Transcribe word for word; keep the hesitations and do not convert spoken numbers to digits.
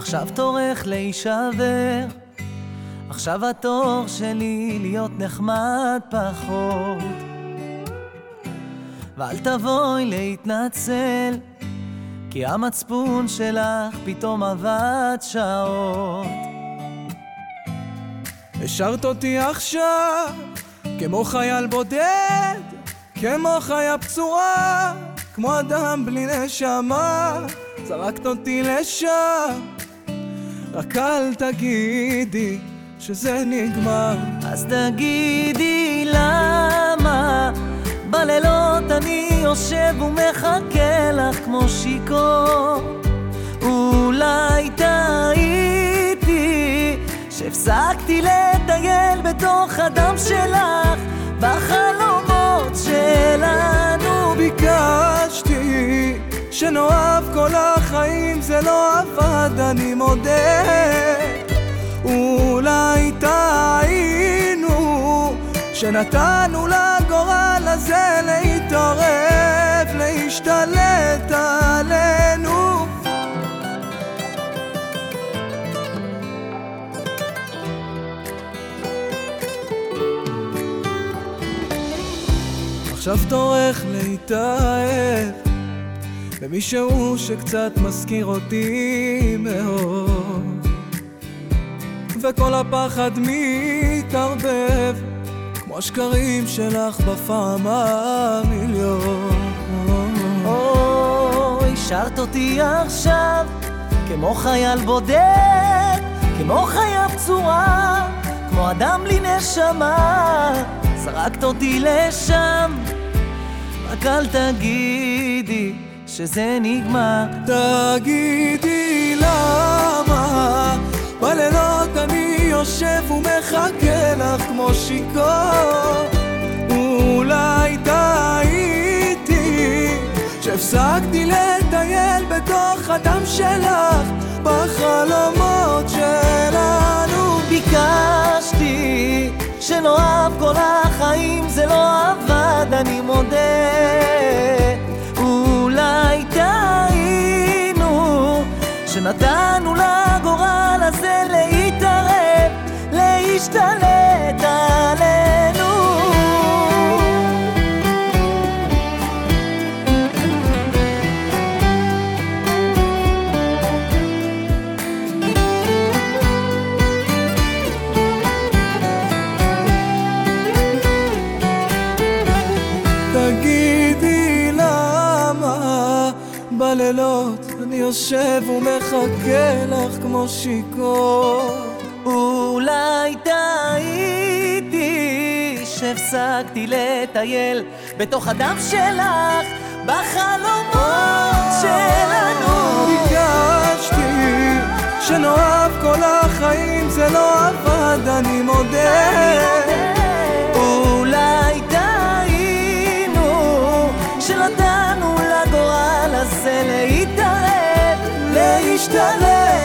עכשיו תורך להישבר, עכשיו התור שלי להיות נחמד פחות. ואל תבואי להתנצל, כי המצפון שלך פתאום עבד שעות. השארת אותי עכשיו כמו חייל בודד, כמו חיה פצועה, כמו אדם בלי נשמה. זרקת אותי לשם, רק אל תגידי שזה נגמר. אז תגידי למה בלילות אני יושב ומחכה לך כמו שיקור. אולי טעיתי שהפסקתי לטייל בתוך הדם שלך, בחלומות שלנו. ביקשתי שנאהב כל החיים, זה לא עבד, אני מודה. אולי טעינו שנתנו לגורל הזה להתערב, להשתלט עלינו. עכשיו תורך להתאהב במישהו שקצת מזכיר אותי מאוד, וכל הפחד מתערבב כמו השקרים שלך בפעם המיליון. או, השארת אותי עכשיו כמו חייל בודד, כמו חיה פצועה, כמו אדם בלי נשמה. זרקת אותי לשם, רק אל תגידי שזה נגמר. תגידי למה בלילות אני יושב ומחכה לך כמו שיקור. אולי טעיתי שהפסקתי לטייל בתוך הדם שלך, בחלומות שלנו. ביקשתי שנאהב כל החיים, זה לא עבד, אני מודה. אולי טעינו שנתנו לגורל הזה להתערב, להשתלט עלינו. תגידי למה בלילות אני יושב ומחכה לך כמו שיקור. אולי טעיתי שהפסקתי לטייל בתוך הדם שלך, בחלומות שלנו. ביקשתי שנאהב כל החיים, זה לא עבד, אני מודה. אולי טעינו שנתנו לגורל הזה להתערב, להשתלט